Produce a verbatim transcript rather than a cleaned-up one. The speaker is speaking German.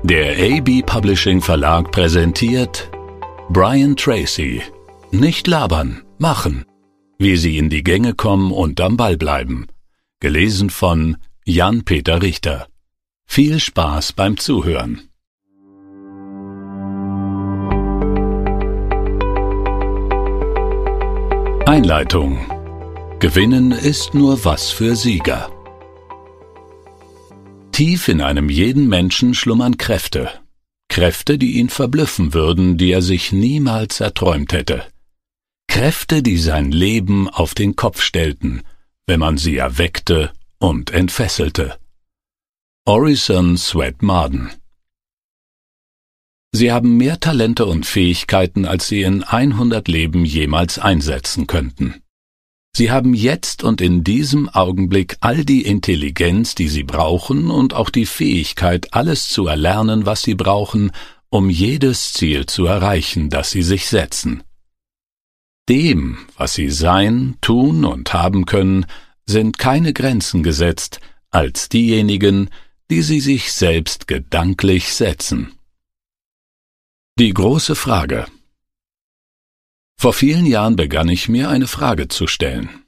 Der A B Publishing Verlag präsentiert Brian Tracy. Nicht labern, machen. Wie Sie in die Gänge kommen und am Ball bleiben. Gelesen von Jan-Peter Richter. Viel Spaß beim Zuhören. Einleitung. Gewinnen ist nur was für Sieger. Tief in einem jeden Menschen schlummern Kräfte. Kräfte, die ihn verblüffen würden, die er sich niemals erträumt hätte. Kräfte, die sein Leben auf den Kopf stellten, wenn man sie erweckte und entfesselte. Orison Swett Marden. Sie haben mehr Talente und Fähigkeiten, als Sie in hundert Leben jemals einsetzen könnten. Sie haben jetzt und in diesem Augenblick all die Intelligenz, die Sie brauchen, und auch die Fähigkeit, alles zu erlernen, was Sie brauchen, um jedes Ziel zu erreichen, das Sie sich setzen. Dem, was Sie sein, tun und haben können, sind keine Grenzen gesetzt, als diejenigen, die Sie sich selbst gedanklich setzen. Die große Frage. Vor vielen Jahren begann ich mir eine Frage zu stellen.